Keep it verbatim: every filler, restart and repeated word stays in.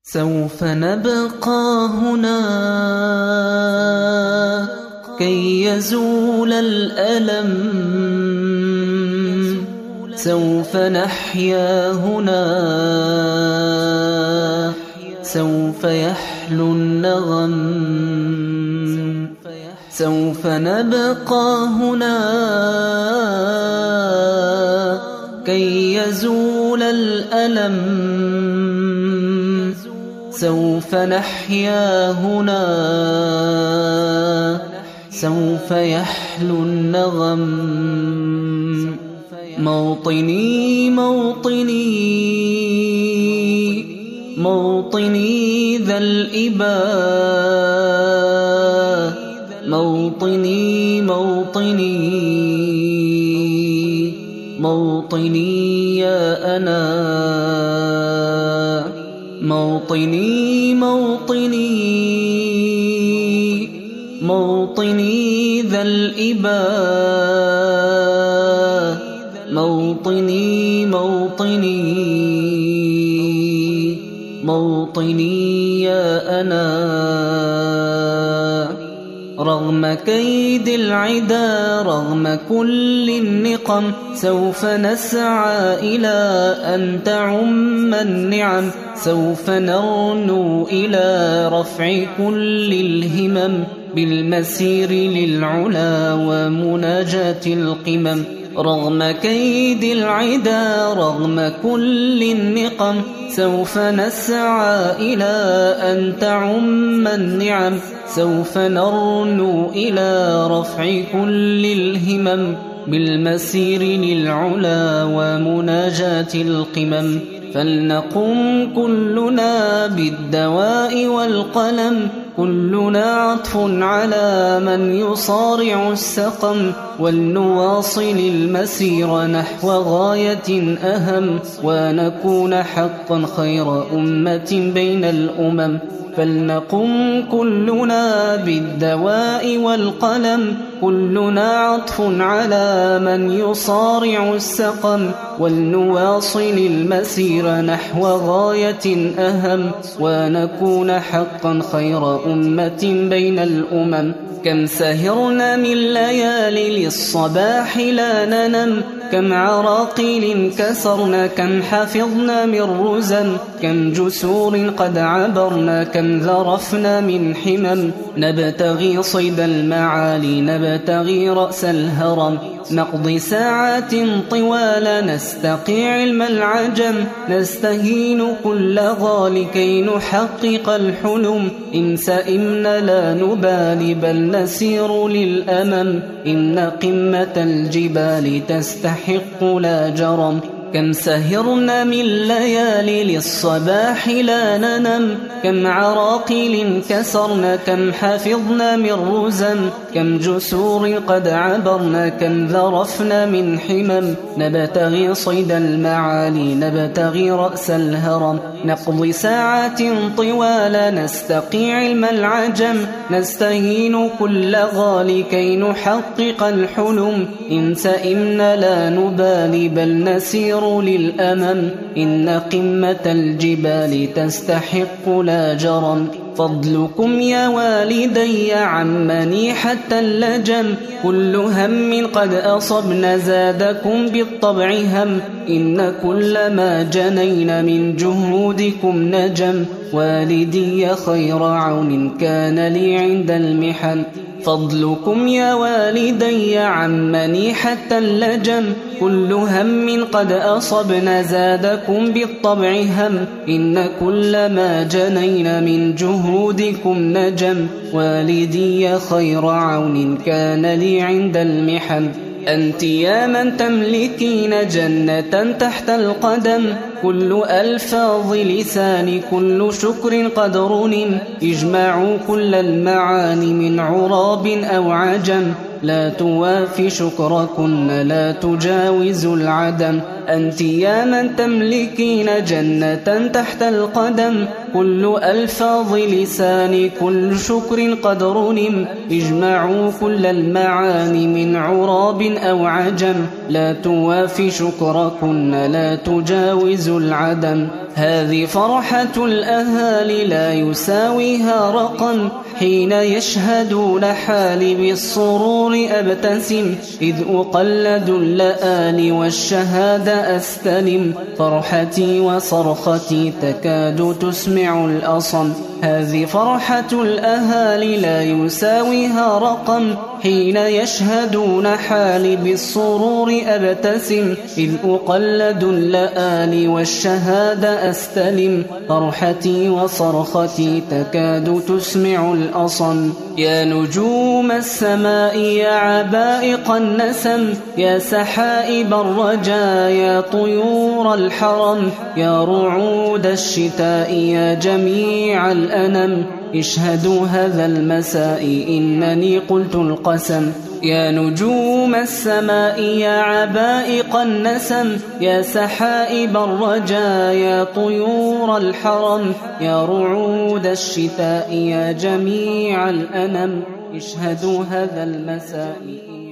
سوف نبقى هنا كي يزول الألم، سوف نحيا هنا، سوف يحلو النغم. سوف نبقى هنا كي يزول الألم، سوف نحيا هنا، سوف يحلو النغم. موطني موطني موطني ذا الإباء، موطني موطني موطني يا أنا، موطني موطني موطني ذا الإباء، موطني موطني موطني يا أنا. رغم كيد العدا، رغم كل النقم، سوف نسعى إلى أن تعم النعم، سوف نرنو إلى رفع كل الهمم، بالمسير للعلا ومناجاة القمم. رغم كيد العدا، رغم كل النقم، سوف نسعى إلى أن تعم النعم، سوف نرنو إلى رفع كل الهمم، بالمسير للعلا ومناجاة القمم. فلنقم كلنا بالدواء والقلم، كلنا عطف على من يصارع السقم، ولنواصل المسير نحو غاية أهم، ونكون حقا خير أمة بين الأمم. فلنقم كلنا بالدواء والقلم، كلنا عطف على من يصارع السقم، ولنواصل المسير نحو غاية أهم، ونكون حقا خير أمة بين الأمم. كم سهرنا من ليالي للصباح لا ننم، كم عراقيل كسرنا، كم حفظنا من رزم، كم جسور قد عبرنا، كم ذرفنا من حمم. نبتغي صيد المعالي، نبتغي رأس الهرم، نقضي ساعات طوال نستقي علم العجم، نستهين كل غال كي نحقق الحلم. إن سئمنا لا نبالي بل نسير للأمم، إن قمة الجبال تستحق لا جرم. كم سهرنا من ليالي للصباح لا ننم، كم عراقيل كسرنا، كم حفظنا من رزم، كم جسور قد عبرنا، كم ذرفنا من حمم. نبتغي صيد المعالي، نبتغي رأس الهرم، نقضي ساعات طوال نستقي علم العجم، نستهين كل غال كي نحقق الحلم. إن سئمنا لا نبالي بل نسير للأمم، إن قمة الجبال تستحق لا جرم. فضلكم يا والدي عمني حتى اللجم، كل هم قد أصبنا زادكم بالطبع هم، إن كل ما جنين من جهودكم نجم، والدي خير عون كان لي عند المحن. فضلكم يا والدي عمني حتى اللجم، كل هم قد أصبنا زادكم بالطبع هم، إن كل ما جنين من جهودكم نجم، والدي خير عون كان لي عند المحن. أنت يا من تملكين جنة تحت القدم، كل ألفاظ لسان كل شكر قد رنم، اجمعوا كل المعاني من عراب أو عجم، لا توافي شكركن لا تجاوز العدم. أنت يا من تملكين جنة تحت القدم، كل ألفاظ لسان كل شكر قد رنم، اجمعوا كل المعاني من عراب أو عجم، لا توافي شكركن لا تجاوز العدم. هذه فرحة الأهالي لا يساويها رقم، حين يشهدون حالي بالسرور أبتسم، إذ أقلد اللآلي والشهادة أستلم، فرحتي وصرختي تكاد تسمع الأصم. هذه فرحة الأهالي لا يساويها رقم، حين يشهدون حالي بالسرور أبتسم، إذ أقلد اللآلي والشهادة أستلم، فرحتي وصرختي تكاد تسمع الأصم. يا نجوم السماء يا عبائق النسم، يا سحائب الرجا يا طيور الحرم، يا رعود الشتاء يا جميع الأنم، اشهدوا هذا المساء إنني قلت القسم. يا نجوم السماء يا عبائق النسم، يا سحائب الرجا يا طيور الحرم، يا رعود الشتاء يا جميع الأنم، اشهدوا هذا المساء.